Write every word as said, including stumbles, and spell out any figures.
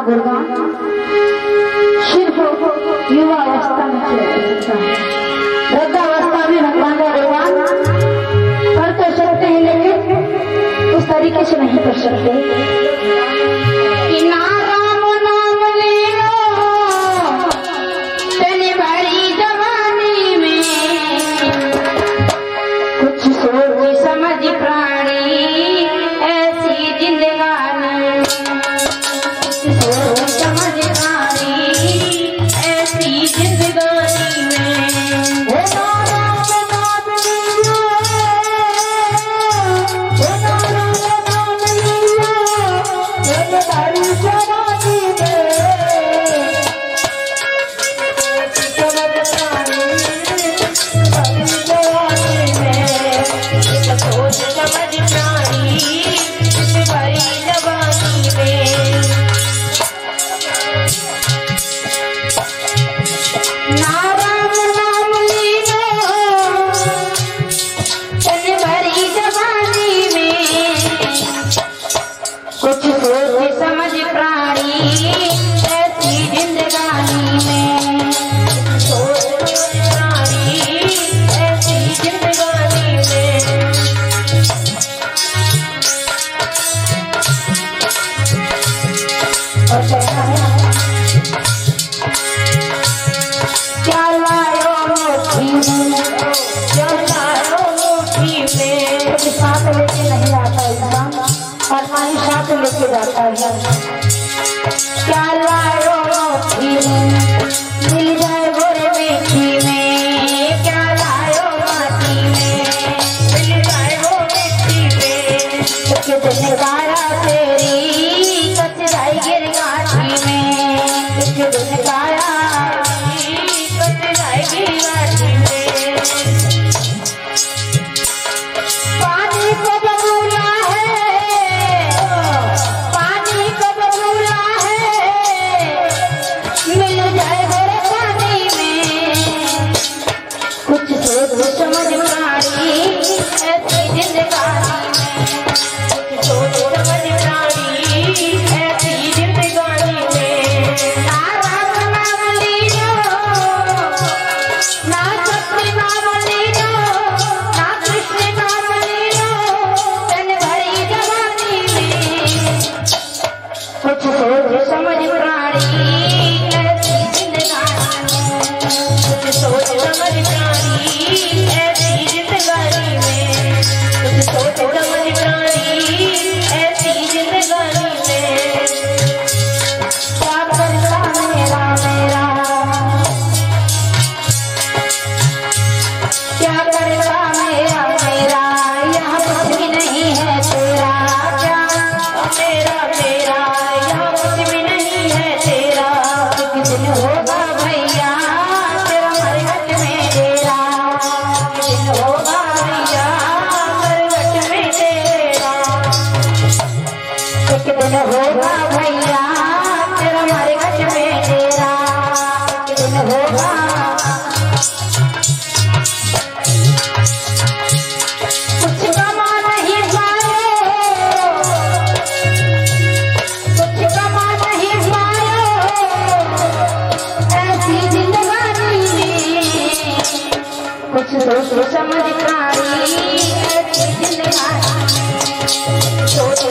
गुणगान सिर्फ युवा अवस्था में किया जा सकता है। वृद्धावस्था में भगवान का गुणगान कर तो सकते हैं, लेकिन उस तरीके से नहीं कर सकते। लेके जाता है क्या लायो मिल जाए गोरे मेथी में, क्या लायो माटी में मिल जाए वो मेथी में, कितने गाया तेरी कचराई गिर गाठी में, कितने गाया कचराई गिर गाठी में। पानी को बबूला है, पानी को बबूला है, मिल जाए गोरे पानी में, कुछ सोच समझ प्राणी ऐसी जिंदगानी में, कुछ सोच समझ प्राणी ऐसी जिंदगानी में। ना राम नाम लीनो, ना सत्य नाम लीनो, ना कृष्ण नाम लीनो, तन भरी जवानी में, कुछ सोच समझ प्राणी ऐसी जिंदगानी में, कुछ सोच समझ प्राणी ऐसी जिंदगानी में, कुछ सोच समझ प्राणी ऐसी जिंदगानी में। क्या करता मेरा मेरा, क्या करता मेरा मेरा, यहाँ कुछ भी नहीं है तेरा, क्या मेरा मेरा, यहाँ कुछ भी नहीं है तेरा, किस दिन होगा भैया तेरा मरघट में डेरा, किस दिन होगा भैया मरघट में डेरा, किस दिन होगा भैया तेरा मरघट में डेरा, किस दिन होगा। कुछ कमा नहीं पाए, कुछ कमा नहीं पाए, ऐसी जिंदगानी में, कुछ सोच समझ प्राणी ऐसी जिंदगानी में, सोच